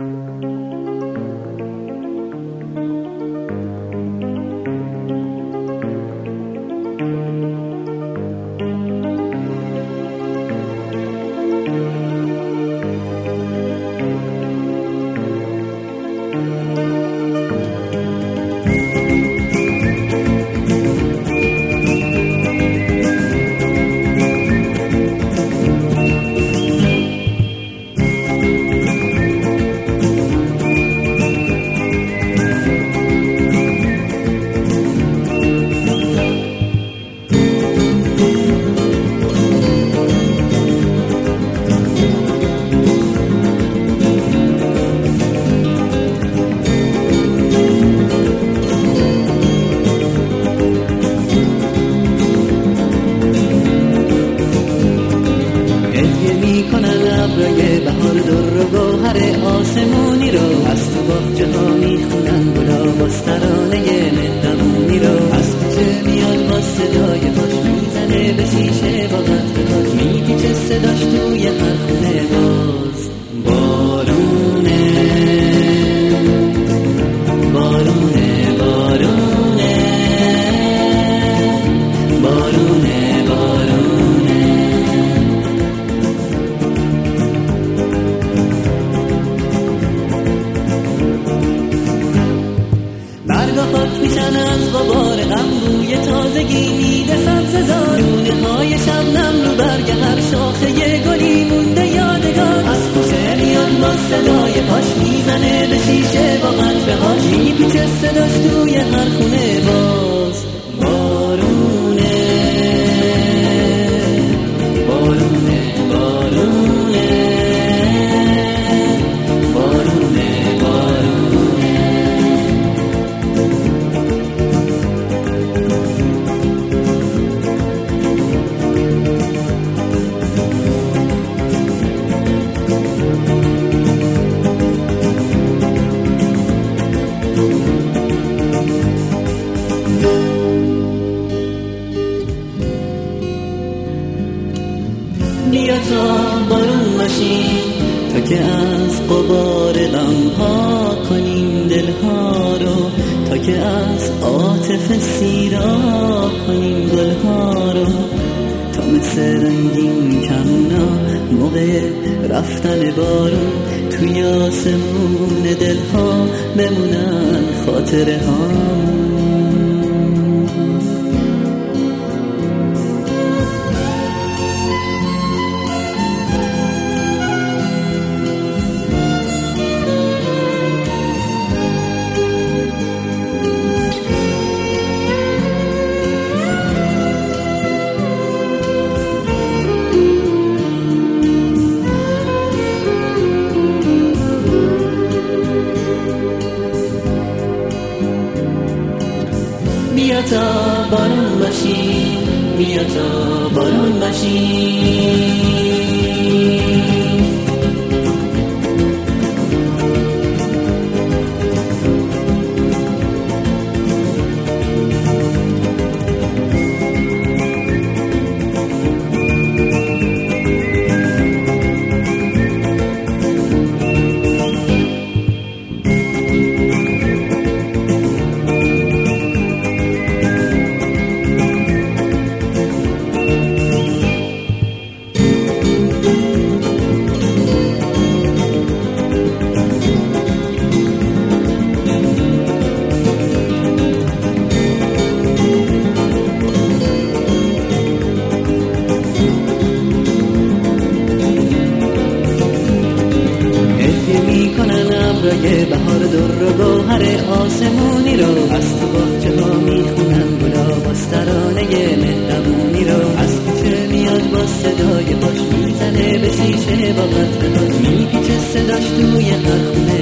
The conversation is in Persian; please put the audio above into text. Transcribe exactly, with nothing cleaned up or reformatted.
ابرای بهار در و گوهر آسمونی رو از تو باغچه ها میخونن گلا باز ترانه مهربونی رو از کوچه میاد با صدای پاش میزنه به شیشه با قطر پاش میپیچه صداش توی هر خونه باز بارونه بارونه بارونه بارونه بارونه برگا پاک میشن از غبار غم روی تازگی میده سبززار لونه های شبنم رو برگ هر شاخه گلی مونده یادگار از کوچه میاد با صدای پاش میزنه به شیشه با قطره هاش میپیچه صداش توی هر خونه باز بارونه بارونه بارونه بارونه بارونه بیا تا بارون باشیم تا که از غبار غم ها کنیم دلها رو تا که از عاطفه سیراب کنیم گلها رو تا مثل رنگین کمونا موقع رفتن بارون توی آسمون دلها بمونن خاطره ها. بیا تا بارون باشیم بیا تا بارون باشیم ابرای بهار در و گوهر آسمونی رو از تو باغچه ها میخونن گلا باز ترانه مهربونی رو از کوچه میاد با صدای پاش میزنه به شیشه با قطره هاش میپیچه صداش توی هر خونه